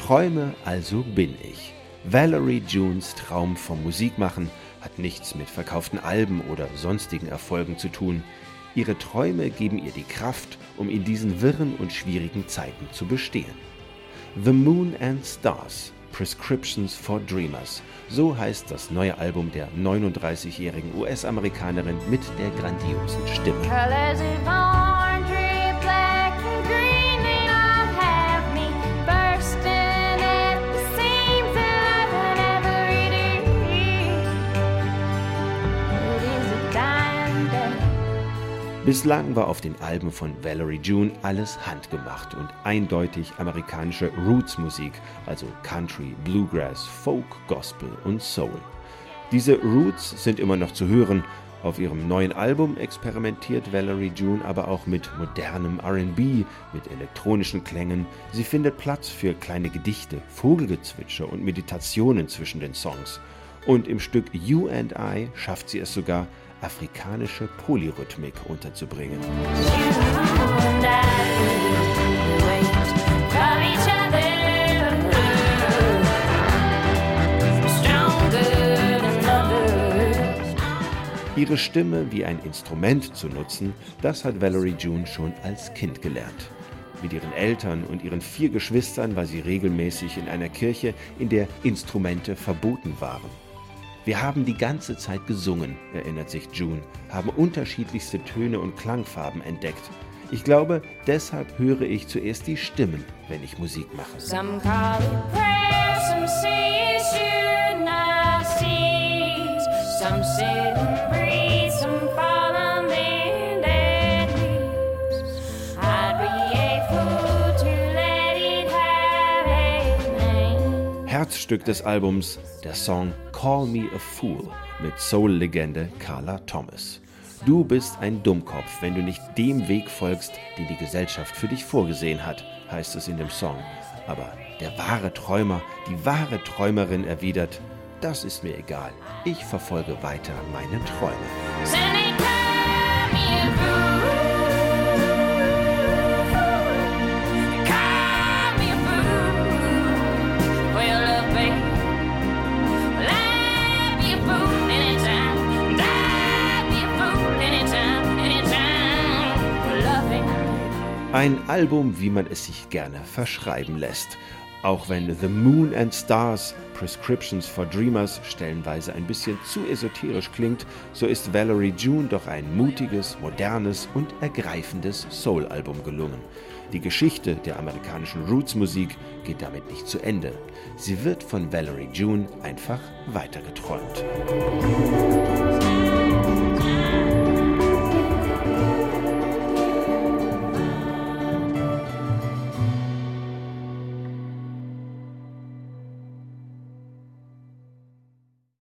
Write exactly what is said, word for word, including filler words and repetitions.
Träume, also bin ich. Valerie Junes Traum vom Musikmachen hat nichts mit verkauften Alben oder sonstigen Erfolgen zu tun. Ihre Träume geben ihr die Kraft, um in diesen wirren und schwierigen Zeiten zu bestehen. The Moon and Stars, Prescriptions for Dreamers, so heißt das neue Album der neununddreißigjährigen U S-Amerikanerin mit der grandiosen Stimme. Bislang war auf den Alben von Valerie June alles handgemacht und eindeutig amerikanische Roots-Musik, also Country, Bluegrass, Folk, Gospel und Soul. Diese Roots sind immer noch zu hören. Auf ihrem neuen Album experimentiert Valerie June aber auch mit modernem R and B, mit elektronischen Klängen. Sie findet Platz für kleine Gedichte, Vogelgezwitscher und Meditationen zwischen den Songs. Und im Stück You and I schafft sie es sogar, afrikanische Polyrhythmik unterzubringen. Ihre Stimme wie ein Instrument zu nutzen, das hat Valerie June schon als Kind gelernt. Mit ihren Eltern und ihren vier Geschwistern war sie regelmäßig in einer Kirche, in der Instrumente verboten waren. Wir haben die ganze Zeit gesungen, erinnert sich June, haben unterschiedlichste Töne und Klangfarben entdeckt. Ich glaube, deshalb höre ich zuerst die Stimmen, wenn ich Musik mache. Some call it prayer, some say it should not cease. Some sit and breathe, some fall on their knees. I'd be a fool to let it have a name. Herzstück des Albums, der Song Call Me a Fool mit Soul-Legende Carla Thomas. Du bist ein Dummkopf, wenn du nicht dem Weg folgst, den die Gesellschaft für dich vorgesehen hat, heißt es in dem Song. Aber der wahre Träumer, die wahre Träumerin erwidert, das ist mir egal, ich verfolge weiter meine Träume. Ein Album, wie man es sich gerne verschreiben lässt. Auch wenn The Moon and Stars, Prescriptions for Dreamers stellenweise ein bisschen zu esoterisch klingt, so ist Valerie June doch ein mutiges, modernes und ergreifendes Soul-Album gelungen. Die Geschichte der amerikanischen Roots-Musik geht damit nicht zu Ende. Sie wird von Valerie June einfach weitergeträumt.